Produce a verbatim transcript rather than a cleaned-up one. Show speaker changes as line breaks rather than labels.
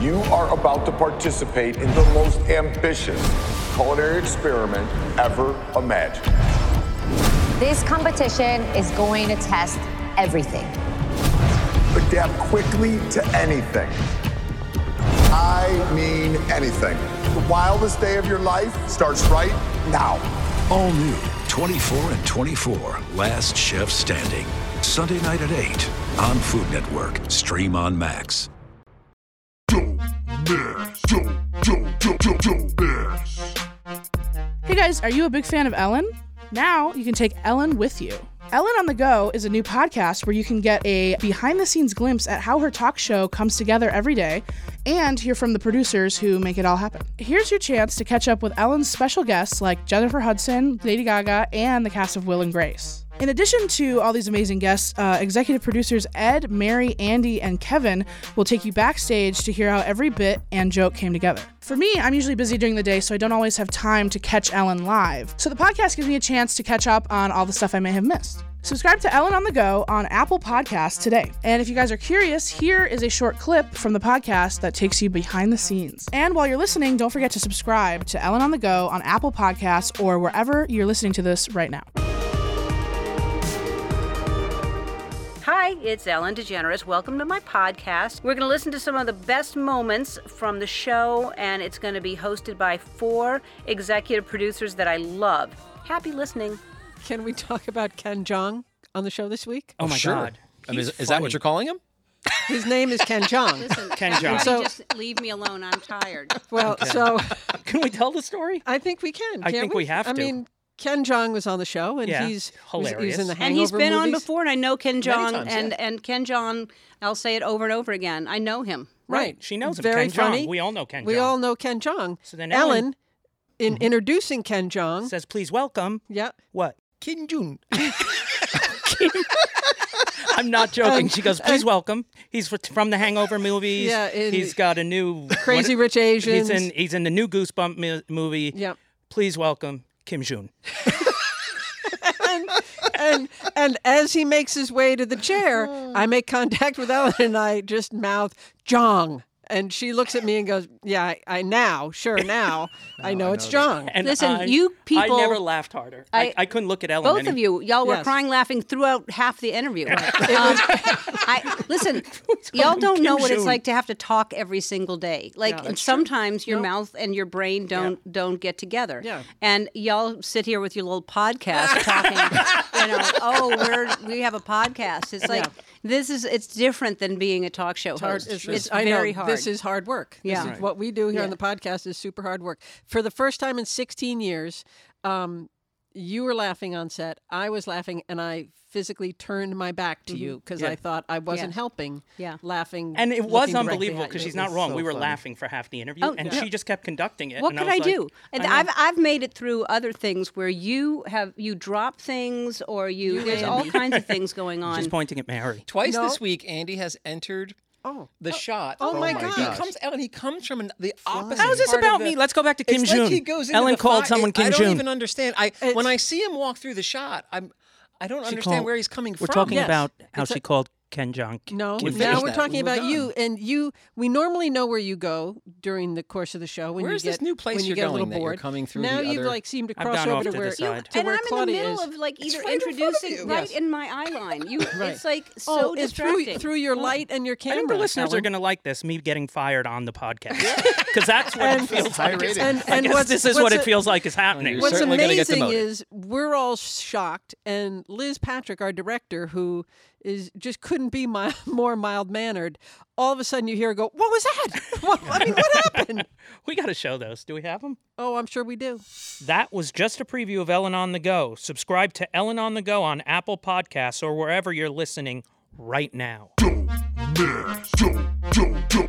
You are about to participate in the most ambitious culinary experiment ever imagined.
This competition is going to test everything.
Adapt quickly to anything. I mean anything. The wildest day of your life starts right now.
All new, twenty-four and twenty-four, Last Chef Standing. Sunday night at eight on Food Network. Stream on Max.
Hey guys, are you a big fan of Ellen? Now you can take Ellen with you. Ellen on the Go is a new podcast where you can get a behind-the-scenes glimpse at how her talk show comes together every day and hear from the producers who make it all happen. Here's your chance to catch up with Ellen's special guests like Jennifer Hudson, Lady Gaga, and the cast of Will and Grace. In addition to all these amazing guests, uh, executive producers Ed, Mary, Andy, and Kevin will take you backstage to hear how every bit and joke came together. For me, I'm usually busy during the day, so I don't always have time to catch Ellen live. So the podcast gives me a chance to catch up on all the stuff I may have missed. Subscribe to Ellen on the Go on Apple Podcasts today. And if you guys are curious, here is a short clip from the podcast that takes you behind the scenes. And while you're listening, don't forget to subscribe to Ellen on the Go on Apple Podcasts or wherever you're listening to this right now.
Hi, it's Ellen DeGeneres. Welcome to my podcast. We're going to listen to some of the best moments from the show, and it's going to be hosted by four executive producers that I love. Happy listening.
Can we talk about Ken Jeong on the show this week?
Oh, my
sure.
God.
I mean, is, is that what you're calling him?
His name is Ken Jeong.
Listen,
Ken Jeong.
So,
So-
just leave me alone. I'm tired.
Well,
Okay.
so
Can we tell the story?
I think we can.
I
can't
think we have
I
to.
mean, Ken Jeong was on the show, and
Yeah,
he's
hilarious.
He's in the
And
Hangover
he's been on
movies.
before, and I know Ken Jeong.
times,
and,
yeah.
and Ken Jeong, I'll say it over and over again. I know him.
Right.
She knows him.
Very
Ken
funny.
Jeong. We all know Ken Jeong.
We all know Ken Jeong.
So then
Ellen,
Ellen-
in introducing Ken Jeong,
says, please welcome.
yeah,
What?
Kim Jun.
I'm not joking.
And-
She goes, please welcome. He's fr- from the Hangover movies.
Yeah, in
He's got a new...
Crazy
what-
Rich Asians.
He's in, he's in the new Goosebump mi- movie.
Yep.
Please welcome Kim Jun.
and, and and as he makes his way to the chair, I make contact with Ellen and I just mouth Jong. And she looks at me and goes, yeah, I, I now, sure, now, I know it's Jong.
And
Listen,
I,
you people-
I never laughed harder. I,
I-
I couldn't look at Ellen.
Both
any-
of you, y'all were
Yes.
crying, laughing throughout half the interview. Um, I listen, y'all don't know
Kim
what it's
Jong.
like to have to talk every single day. Like
Yeah, that's
sometimes your
No.
mouth and your brain don't don't get together.
Yeah.
And y'all sit here with your little podcast talking. You know, oh, we're we have a podcast. It's like
Yeah.
this is it's different than being a talk show
It's hard.
host.
It's,
It's
I
very
know,
hard.
This is hard work. This
Yeah.
is what we do here on
Yeah.
the podcast is super hard work. For the first time in sixteen years, um, you were laughing on set. I was laughing, and I physically turned my back to you because
Yeah.
I thought I wasn't
Yeah.
helping.
Yeah.
Laughing,
And it was
looking directly
unbelievable
at
because
you.
she's
It
not
was
wrong.
so
we were
funny.
laughing for half the interview,
Oh,
and
yeah.
she just kept conducting it.
What
and
could
I,
I,
was like,
do? And
know.
I've I've made it through other things where you have you drop things or you, there's all
Andy.
kinds of things going on.
She's pointing at Mary.
Twice
No.
this week, Andy has entered
Oh,
the shot.
oh my
He
gosh.
comes, Ellen, he comes from an, the opposite
How is this
part of
about
the-
me? Let's go back to Kim
it's
Jun.
like he goes into
Ellen
the
called
fi-
someone
it-
Kim
I don't
Jun.
even understand. I
It's-
When I see him walk through the shot, I'm, I don't
She
understand
called-
where he's coming
We're
from.
talking
Yes.
about how
It's
she
a-
called Ken Jeong.
No,
We
now
finished
we're
that.
talking
We're
about you,
done.
and you. We normally know where you go during the course of the show when
Where's
you
this
get
new place
when you
you're
get a
going
little
that you're
bored.
coming through
now
the
you've
other-
like seemed to
I've
cross
gone
over
off
to
to
where
the side.
to
and
where
I'm in the
Claudia
middle
is.
of like either
right in front of
introducing
you.
right
Yes.
in my eye line. You,
Right.
it's like so
oh, it's through
distracting.
through your light and your
I
camera.
think the listeners are
Ellen.
going to like this, me getting fired on the podcast. Because that's what
And-
it feels
High
like.
rating.
And,
I
and
guess
what's,
this is
what's
what it
a-
feels like is happening.
You're
What's
certainly gonna get
amazing
demoted.
is we're all shocked, and Liz Patrick, our director, who is just couldn't be mi- more mild mannered. All of a sudden, you hear her go, "What was that? What, I mean, what happened?"
We got to show those. Do we have them?
Oh, I'm sure we do.
That was just a preview of Ellen on the Go. Subscribe to Ellen on the Go on Apple Podcasts or wherever you're listening right now.
Don't mess, don't, don't, don't